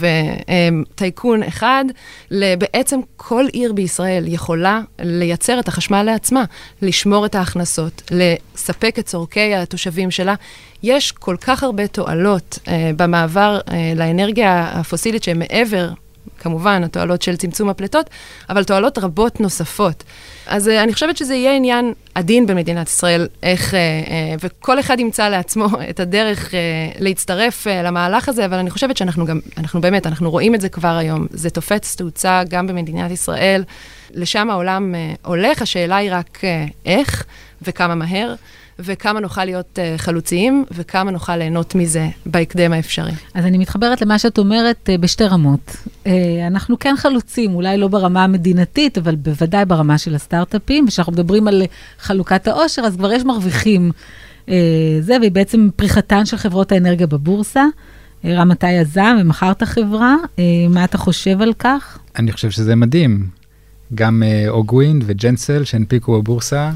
וטייקון אחד, בעצם כל עיר בישראל יכולה לייצר את החשמל לעצמה, לשמור את ההכנסות, לספק את צורכי התושבים שלה. יש כל כך הרבה תועלות uh, במעבר uh, לאנרגיה הפוסילית שהן מעבר, כמובן, התועלות של צמצום הפלטות, אבל תועלות רבות נוספות. אז uh, אני חושבת שזה יהיה עניין עדין במדינת ישראל, איך, uh, uh, וכל אחד ימצא לעצמו את הדרך uh, להצטרף uh, למהלך הזה, אבל אני חושבת שאנחנו גם, אנחנו באמת, אנחנו רואים את זה כבר היום. זה תופץ תאוצה גם במדינת ישראל. לשם העולם uh, הולך, השאלה היא רק uh, איך וכמה מהר, וכמה נוכל להיות uh, חלוציים, וכמה נוכל ליהנות מזה בהקדם האפשרי. אז אני מתחברת למה שאת אומרת uh, בשתי רמות. Uh, אנחנו כן חלוצים, אולי לא ברמה המדינתית, אבל בוודאי ברמה של הסטארט-אפים, ושאנחנו מדברים על חלוקת העושר, אז כבר יש מרוויחים uh, זה, והיא בעצם פריחתן של חברות האנרגיה בבורסה. Uh, רם, אתה יזם ומכרת חברה, uh, מה אתה חושב על כך? אני חושב שזה מדהים. גם אוגווינד uh, וג'נסל שהנפיקו בבורסה,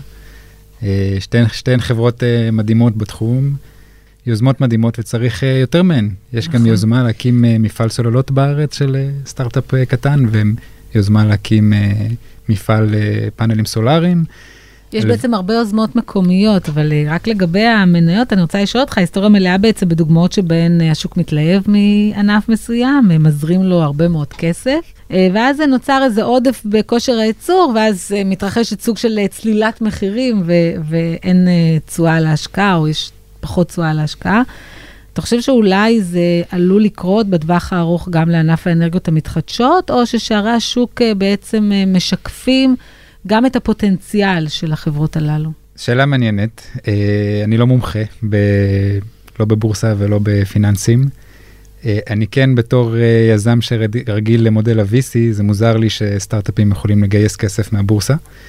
שתיהן, שתיהן חברות uh, מדהימות בתחום, יוזמות מדהימות וצריך uh, יותר מהן. יש נכון. גם יוזמה להקים uh, מפעל סוללות בארץ של uh, סטארט-אפ uh, קטן, ויוזמה להקים uh, מפעל uh, פאנלים סולאריים. יש בעצם הרבה יוזמות מקומיות, אבל uh, רק לגבי המניות, אני רוצה לשאול אותך, ההיסטוריה מלאה בעצם בדוגמאות שבהן uh, השוק מתלהב מענף מסוים, מזרים לו הרבה מאוד כסף, ואז נוצר איזה עודף בכושר הייצור, ואז מתרחשת סוג של צלילת מחירים, ו- ואין תשואה להשקעה, או יש פחות תשואה להשקעה. אתה חושב שאולי זה עלול לקרות בטווח הארוך גם לענף האנרגיות המתחדשות, או ששערי השוק בעצם משקפים גם את הפוטנציאל של החברות הללו? שאלה מעניינת. אני לא מומחה, ב- לא בבורסה ולא בפיננסים. אני כן בתור יזם שרגיל למודל ה-וי סי, זה מוזר לי שסטארט-אפים יכולים לגייס כסף מהבורסה,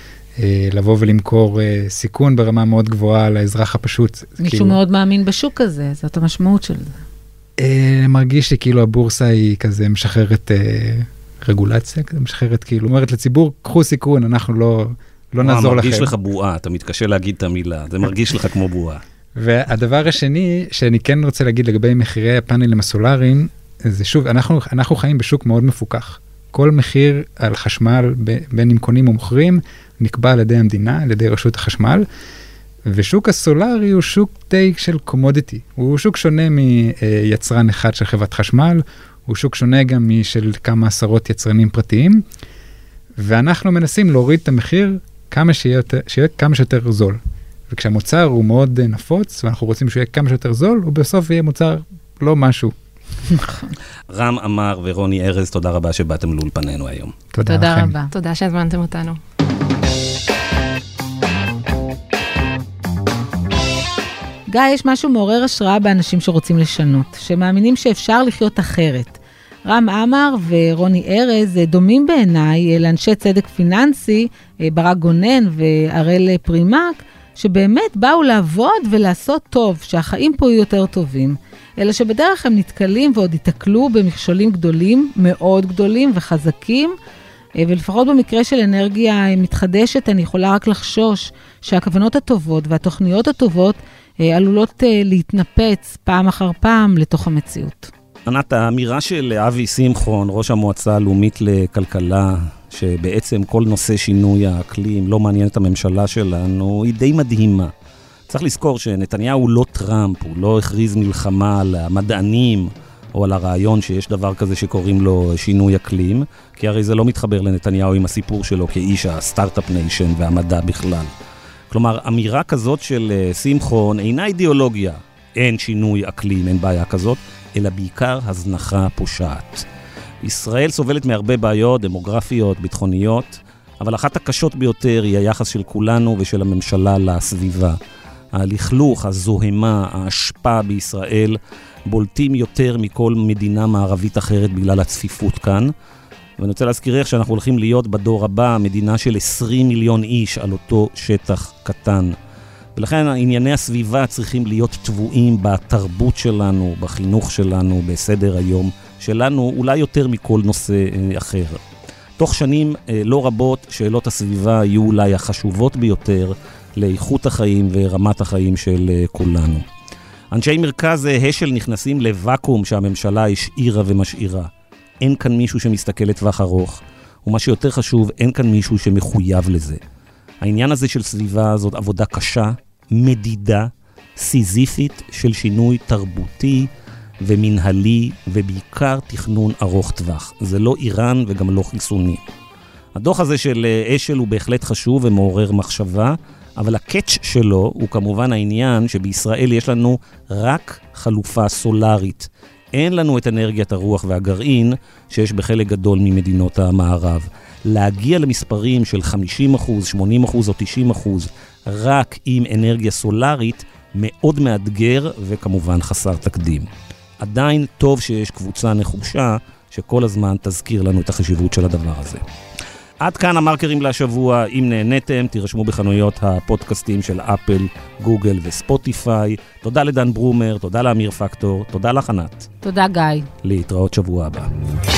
לבוא ולמכור סיכון ברמה מאוד גבוהה לאזרח הפשוט. מישהו כאילו... מאוד מאמין בשוק הזה, זאת המשמעות של זה. מרגיש לי כאילו הבורסה היא כזה משחררת רגולציה, משחררת כאילו, אומרת לציבור, קחו סיכון, אנחנו לא, לא נעזור לכם. מרגיש לך בועה, אתה מתקשה להגיד את המילה, זה מרגיש לך כמו בועה. והדבר השני שאני כן רוצה להגיד לגבי מחירי הפאנלים הסולאריים, זה שוב, אנחנו, אנחנו חיים בשוק מאוד מפוקח. כל מחיר על חשמל, בין אם קונים או מוכרים, נקבע על ידי המדינה, על ידי רשות החשמל, ושוק הסולארי הוא שוק די של קומודיטי. הוא שוק שונה מיצרן אחד של חברת חשמל, הוא שוק שונה גם משל כמה עשרות יצרנים פרטיים, ואנחנו מנסים להוריד את המחיר כמה שיהיה, שיהיה כמה שיותר זול. וכשהמוצר הוא מאוד נפוץ, ואנחנו רוצים שהוא יהיה כמה שיותר זול, הוא בסוף יהיה מוצר לא משהו. רם אמר ורוני ארז, תודה רבה שבאתם לאולפנינו היום. תודה, תודה רבה. תודה שהזמנתם אותנו. גיא, יש משהו מעורר השראה באנשים שרוצים לשנות, שמאמינים שאפשר לחיות אחרת. רם אמר ורוני ארז דומים בעיניי לאנשי צדק פיננסי, ברק גונן והראל פרימק, שבאמת באו לעבוד ולעשות טוב, שהחיים פה יהיו יותר טובים. אלא שבדרך הם נתקלים ועוד יתקלו במכשולים גדולים, מאוד גדולים וחזקים, ולפחות במקרה של אנרגיה מתחדשת, אני יכולה רק לחשוש שהכוונות הטובות והתוכניות הטובות עלולות להתנפץ פעם אחר פעם לתוך המציאות. ענת, האמירה של אבי שמחון, ראש המועצה הלאומית לכלכלה, שבעצם כל נושא שינוי האקלים לא מעניין את הממשלה שלנו, היא די מדהימה. צריך לזכור שנתניהו הוא לא טראמפ, הוא לא הכריז מלחמה על המדענים, או על הרעיון שיש דבר כזה שקוראים לו שינוי אקלים, כי הרי זה לא מתחבר לנתניהו עם הסיפור שלו כאיש הסטארט-אפ ניישן והמדע בכלל. כלומר, אמירה כזאת של שמחון אינה אידיאולוגיה, אין שינוי אקלים, אין בעיה כזאת, אלא בעיקר הזנחה פושעת. ישראל סובלת מהרבה בעיות דמוגרפיות, ביטחוניות, אבל אחת הקשות ביותר היא היחס של כולנו ושל הממשלה לסביבה. הלכלוך, הזוהמה, ההשפעה בישראל בולטים יותר מכל מדינה מערבית אחרת בגלל הצפיפות כאן. ואני רוצה להזכיר איך שאנחנו הולכים להיות בדור הבא מדינה של עשרים מיליון איש על אותו שטח קטן. ולכן ענייני הסביבה צריכים להיות טבועים בתרבות שלנו, בחינוך שלנו, בסדר היום שלנו, אולי יותר מכל נושא אחר. תוך שנים לא רבות שאלות הסביבה יהיו אולי החשובות ביותר לאיכות החיים ורמת החיים של כולנו. אנשי מרכז השל נכנסים לוואקום שהממשלה השאירה ומשאירה. אין כאן מישהו שמסתכל לטווח ארוך, ומה שיותר חשוב, אין כאן מישהו שמחויב לזה. העניין הזה של סביבה זאת עבודה קשה, מדידה, סיזיפית של שינוי תרבותי ומנהלי, ובעיקר תכנון ארוך טווח. זה לא איראן וגם לא חיסוני. הדוח הזה של אשל הוא בהחלט חשוב ומעורר מחשבה, אבל הקאץ' שלו הוא כמובן העניין שבישראל יש לנו רק חלופה סולרית. אין לנו את אנרגיית הרוח והגרעין שיש בחלק גדול ממדינות המערב. להגיע למספרים של חמישים אחוז, שמונים אחוז או תשעים אחוז רק עם אנרגיה סולרית מאוד מאתגר וכמובן חסר תקדים. עדיין טוב שיש קבוצה נחושה שכל הזמן תזכיר לנו את החשיבות של הדבר הזה. עד כאן המרקרים להשבוע. אם נהניתם, תירשמו בחנויות הפודקאסטים של אפל, גוגל וספוטיפיי. תודה לדן ברומר, תודה לאמיר פקטור, תודה לך ענת. תודה גיא. להתראות שבוע הבא.